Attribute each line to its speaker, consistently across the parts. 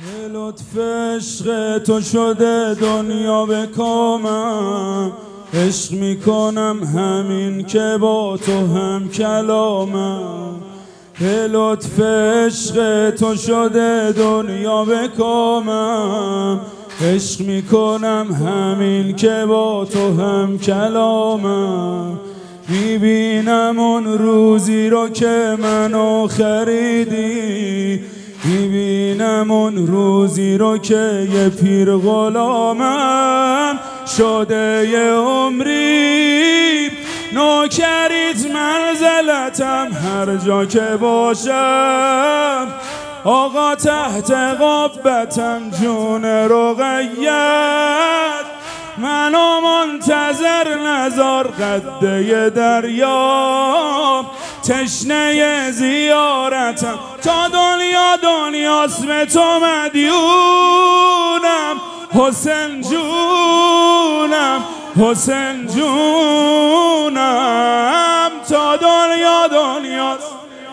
Speaker 1: لطف عشق تو شده دنیا به کامم، عشق میکنم همین که با تو هم کلامم. لطف عشق تو شده دنیا به کامم، عشق میکنم همین که با تو هم کلامم. میبینم اون روزی رو که منو خریدی، میبینم اون روزی رو که یه پیر غلامم شده یه عمری نوکریت منزلتم هر جا که باشم. آقا تحت قبتم جون رقیت، منو منتظر نزار قده دریا. تشنه زیارتم تا دنیاست به تو مدیونم. حسین جونم حسین جونم تا دنیاست.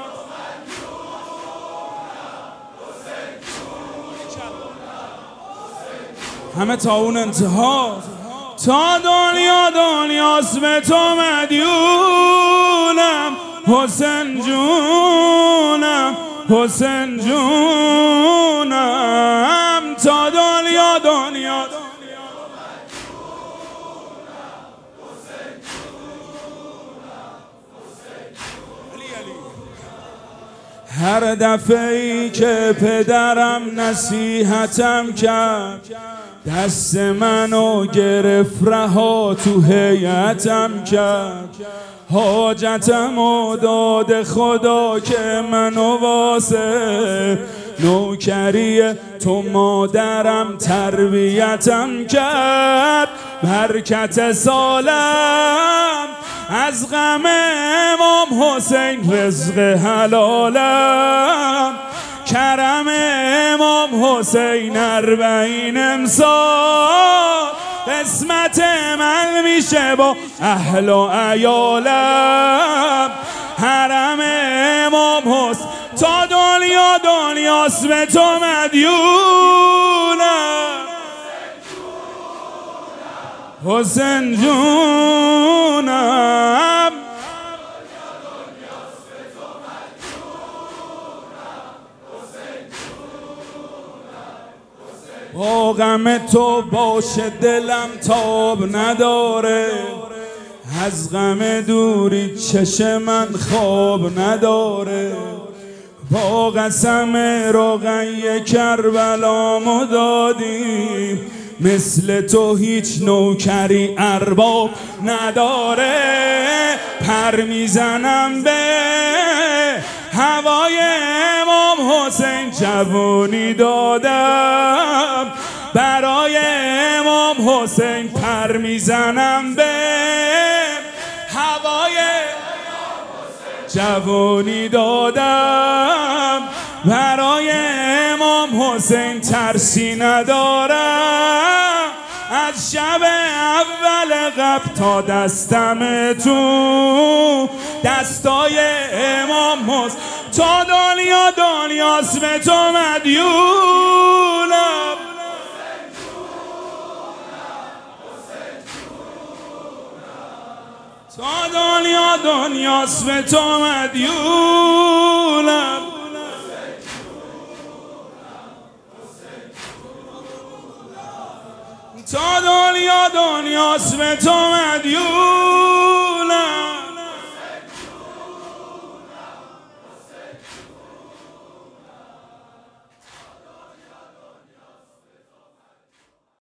Speaker 1: همه تا اون انتها تا دنیاست به تو مدیونم. حسین جونم حسین جونم تا دنیاست. هر دفعه‌ای که پدرم نصیحتم کرد، دست منو گرفت رها تو هیئتم کرد. حاجتمو داد خدا که منو واسه نوکری تو مادرم تربیتم کرد. برکت سالم از غم امام حسین، رزق حلالم کرم امام حسین 40 امسال قسمت من میشه با اهل و عیالم. حرم امام حسین تا دنیاست به تو مدیونم. حسین جونم با غم تو باشه دلم تاب نداره، از غم دوری چشم من خواب نداره. با قسم رقیه کربلامو دادی، مثل تو هیچ نوکری ارباب نداره. پر میزنم به هوای امام حسین، جوانی دادم برای امام حسین. پر میزنم به هوای جوانی دادم برای امام حسین. ترسی ندارم از شب اول قبل تا دستم تو دستای امام حسین. تا دنیاست به تو مدیونم. تا دنیاست به تو مدیونم. تا دنیاست به تو مدیونم.